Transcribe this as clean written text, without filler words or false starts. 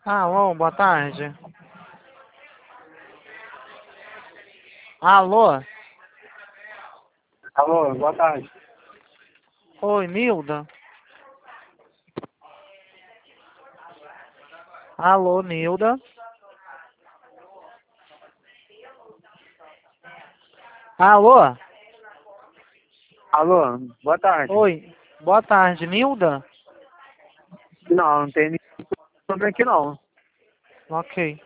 Alô, boa tarde. Alô? Alô, boa tarde. Oi, Nilda? Alô, Nilda? Alô? Alô, boa tarde. Oi, boa tarde, Nilda? Não tem ninguém aqui não. Ok.